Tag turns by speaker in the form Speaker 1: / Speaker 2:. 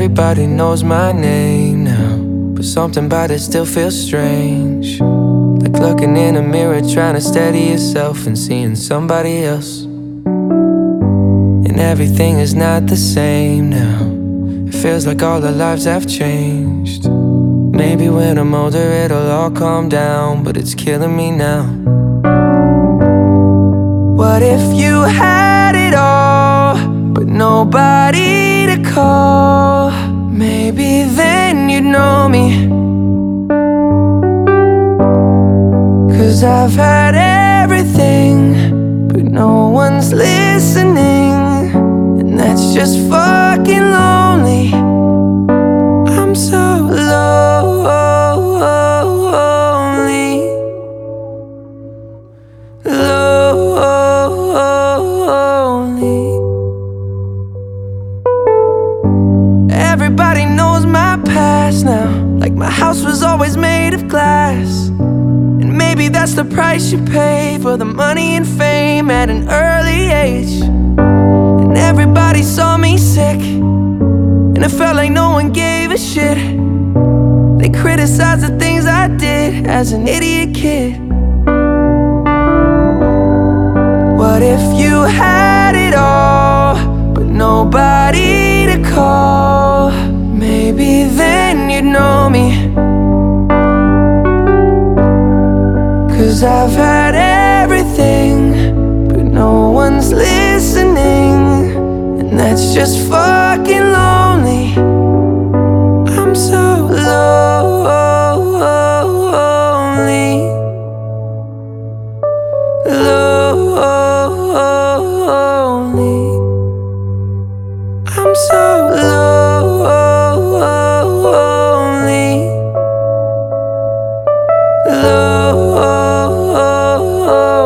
Speaker 1: Everybody knows my name now, but something about it still feels strange. Like looking in a mirror, trying to steady yourself and seeing somebody else. And everything is not the same now. It feels like all our lives have changed. Maybe when I'm older it'll all calm down, but it's killing me now. What if you had it all, but nobody to call? Maybe then you'd know me. 'Cause I've had everything, but no one's listening, and that's just fucking lonely. I'm so lonely, lonely. Everybody knows my past now, like my house was always made of glass. And maybe that's the price you pay for the money and fame at an early age. And everybody saw me sick, and it felt like no one gave a shit. They criticized the things I did as an idiot kid. What if you had it all, but nobody to call? Maybe then you'd know me. 'Cause I've had everything, but no one's listening, and that's just fucking lonely. I'm so lonely, lonely. I'm so lonely, lonely.